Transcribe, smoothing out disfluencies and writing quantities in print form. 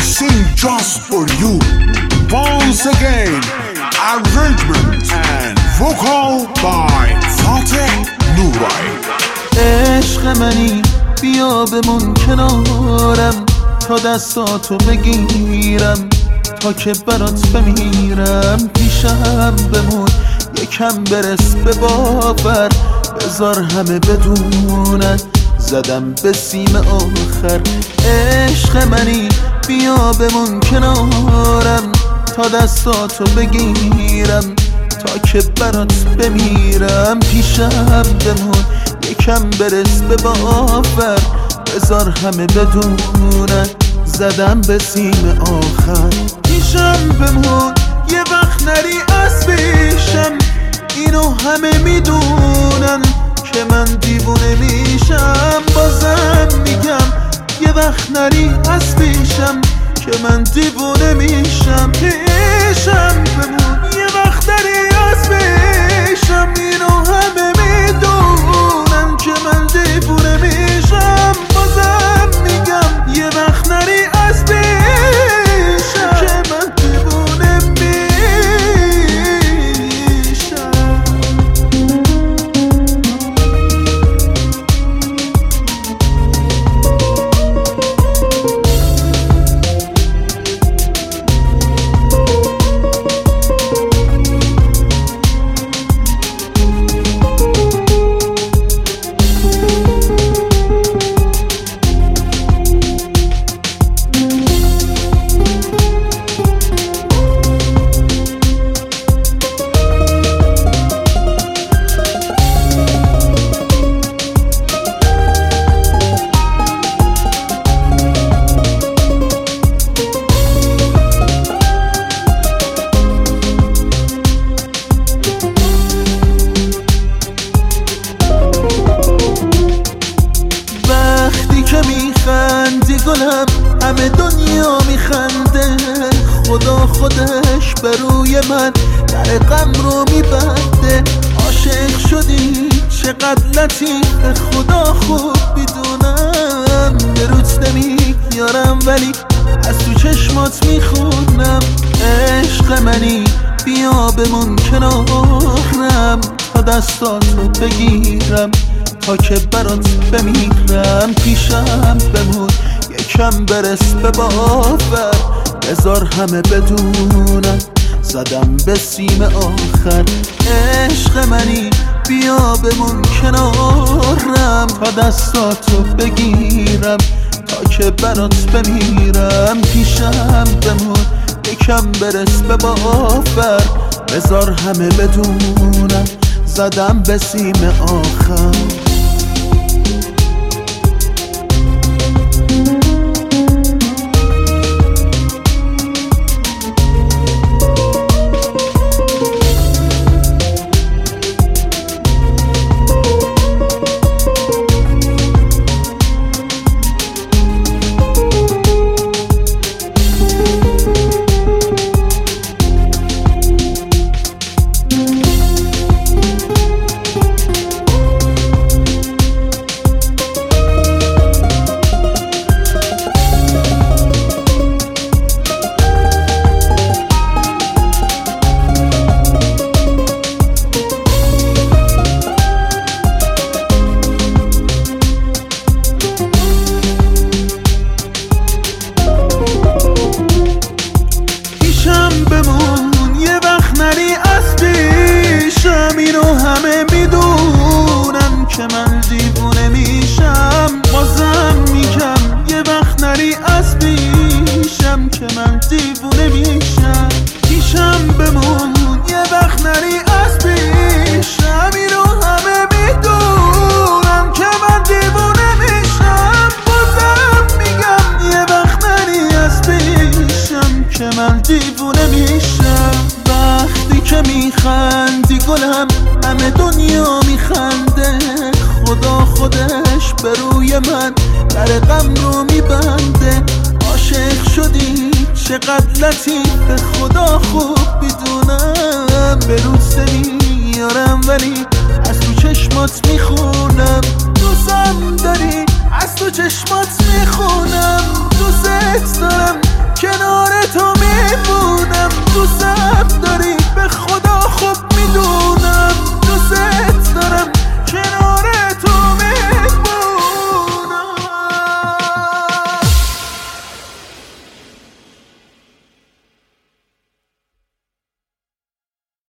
sing just for you. Once again, arrangement and vocal by Fateh Nurai. عشق منی بیا بمون کنارم تا دستاتو بگیرم، تا که برات بمیرم. پیشم بمون یکم برس به باور، بذار همه بدونن زدم به سیم آخر. عشق منی بیا بمون کنارم تا دستاتو بگیرم، تا که برات بمیرم. پیشم بمون یکم برس به باور، بذار همه بدونن زدم به سیم آخر. پیشم بمون یه وقت نری از پیشم، اینو همه میدونن که من دیوونه میشم. بازم میگم یه وقت نری از پیشم که من دیوونه میشم. پیشم بمون یه وقت نری از پیشم، اینو همه میدونن که من دیوونه میشم. بازم میگم یه وقت نری از پیشم که من دیوونه میشم. میخندی گلم همه دنیا میخنده، خدا خودش بر روی من در غم رو میبنده. عاشق شدی چقدر لطیف، خدا خوب میدونم. به روت نمیارم ولی از تو چشمات میخونم. عشق منی بیا بمون کنارم تا دستاتو بگیرم، تا که برات بمیرم. پیشم بمون یکم برس به باور، بذار همه بدونن زدم به سیم آخر. عشق منی بیا بمون کنارم تا دستاتو بگیرم، تا که برات بمیرم. پیشم بمون یکم برس به باور، بذار همه بدونن زدم به سیم آخر. بمون یه وقت نری از پیشم، اینو همه میدونن که من دیوونه میشم. بازم میگم یه وقت نری از پیشم که من دیوونه میشم. پیشم بمون یه وقت نری از پیشم، اینو همه میدونن که من دیوونه میشم. بازم میگم یه وقت نری از پیشم که من دیوونه میشم. وقتی که میخندی گلم همه دنیا میخنده، خدا خودش به روی من در غم رو میبنده. عاشق شدی چقدر لطیف، خدا خوب میدونم. به روز نمیارم ولی از تو چشمات میخونم. دوستم داری از تو چشمات میخونم. دوست دارم دوست داری